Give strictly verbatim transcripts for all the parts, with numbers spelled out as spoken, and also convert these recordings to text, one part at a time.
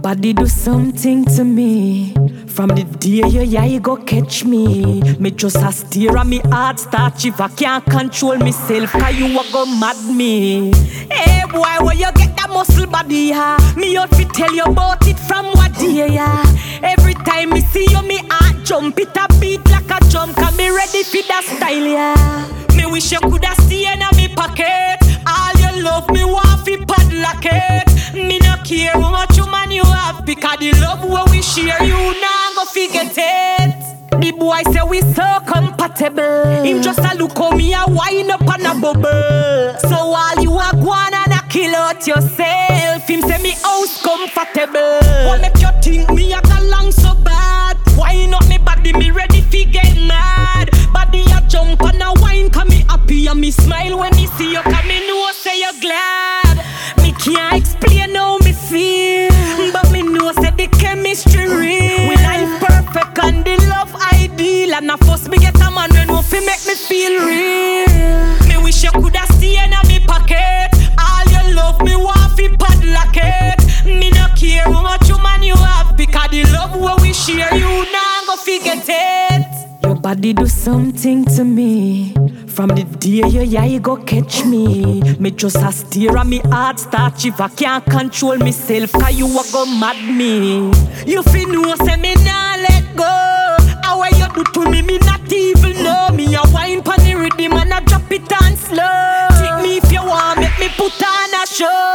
body do something to me. From the day you yeah, you go catch me. Me just a stare at me heart start if I can't control myself. Cause you a go mad me. Hey boy, where you get that muscle body, ha? Me out fi tell you about it from what day, yeah. Every time me see you, me heart jump. It a beat like a drum. Cause me ready for that style, yeah. Me wish you coulda stay in a me pocket. All your love, me want fi padlock it. Me no care how much woman you have, because the love where we share, you nah go forget it. The boy say we so compatible. Him just a look on me a wind up on a bubble. So all you a go on and a kill out yourself. Him say me house comfortable. What make you think me a long so bad? Why not me body, me ready fi get mad? Body a jump and a wine, cause me happy and me smile when me see you, cause me know say you glad. Me can't explain how me feel, but me know say the chemistry real. We life perfect and the love ideal, and of course me get a man when no fi make me feel real. Me wish you coulda stay in a me pocket. All your love me want fi padlock it. Me no care how much woman you have, because the love where we share, you nah go forget it. Your body do something to me. From the day you yeah, you go catch me. Me just a stare at me heart start if I can't control myself. Cause you a go mad me. You fi know say me nah let go. How you do to me, me not even know. Me a wine pon the rhythm and a drop it on slow. Take me if you want, make me put on a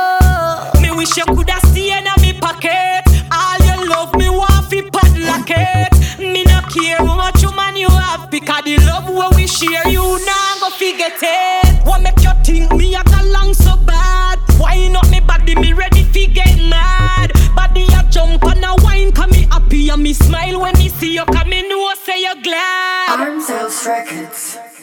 show. Me wish you coulda stay in a me pocket. All your love me want fi padlock it. Me no care how much woman you have, because the love where we share, you nah go forget it. What make you think me a long so bad? Why not me body, me ready fi get mad? Body a jump and a wine, cause me happy and me smile when me see you, cause me know say you glad. Arms House Records.